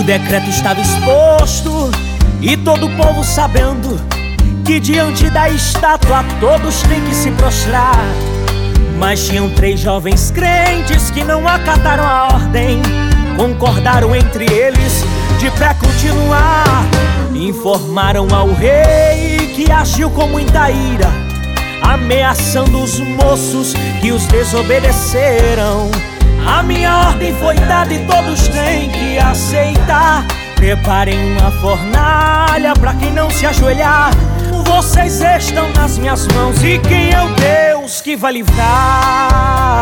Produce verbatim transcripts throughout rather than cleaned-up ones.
decreto estava exposto e todo o povo sabendo que diante da estátua todos têm que se prostrar. Mas tinham três jovens crentes que não acataram a ordem, concordaram entre eles de pra continuar. Informaram ao rei que agiu com muita ira, ameaçando os moços que os desobedeceram. A minha ordem foi dada e todos têm que aceitar. Preparem uma fornalha pra quem não se ajoelhar. Vocês estão nas minhas mãos e quem é o Deus que vai livrar?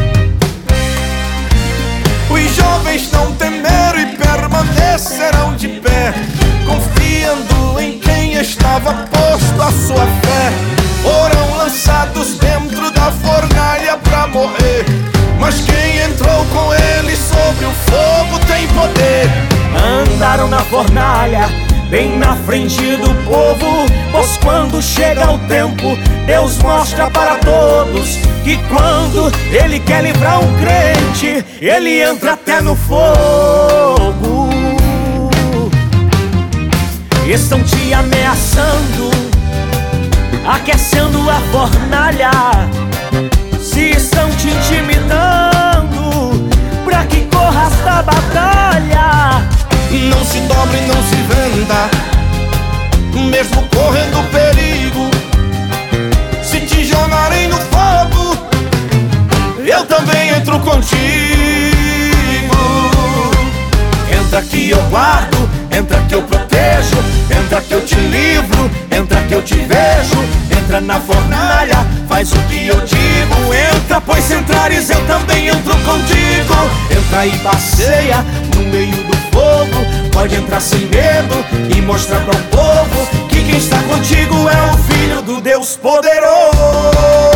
Os jovens não temeram e permanecerão de pé, confiando em quem estava posto a sua fé. Foram lançados dentro da fornalha pra morrer, mas quem entrou com eles sobre o fogo tem poder. Andaram na fornalha bem na frente do povo, pois quando chega o tempo, Deus mostra para todos que quando Ele quer livrar um crente, Ele entra até no fogo. Estão te ameaçando, aquecendo a fornalha. Se estão te intimidando pra que corras da batalha, não se dobre, não se venda, mesmo correndo perigo. Se te jogarem no fogo, eu também entro contigo. Entra que eu guardo, entra que eu protejo, entra que eu te livro, entra que eu te vejo. Entra na fornalha, faz o que eu digo. Entra, pois se entrares eu também entro contigo. Entra e passeia no meio do fogo, pode entrar sem medo e mostrar para o povo que quem está contigo é o Filho do Deus poderoso.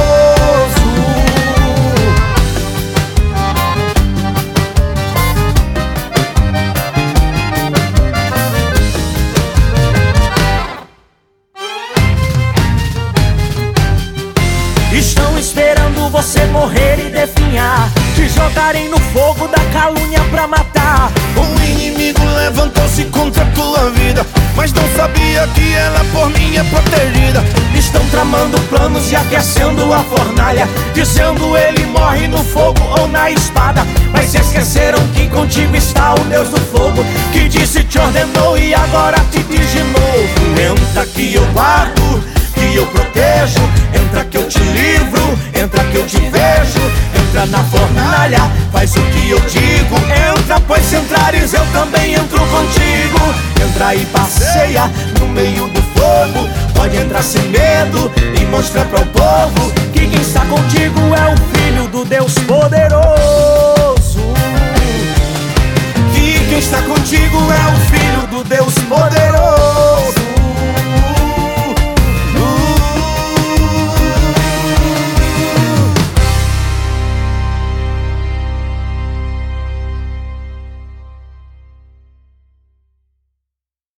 Estão esperando você morrer e definhar, te jogarem no fogo da calúnia pra matar. O inimigo levantou-se contra a tua vida, mas não sabia que ela por mim é protegida. Estão tramando planos e aquecendo a fornalha, dizendo ele morre no fogo ou na espada. Mas se esqueceram que contigo está o Deus do fogo, que disse te ordenou e agora te diz de novo. Entra que eu guardo, que eu protejo, entra que eu te livro, entra que eu te vejo. Entra na fornalha, faz o que eu digo. Entra, pois se entrares eu também entro contigo. Entra e passeia no meio do fogo, pode entrar sem medo e mostrar para o povo que quem está contigo é o Filho do Deus poderoso. Que quem está contigo é o Filho do Deus poderoso.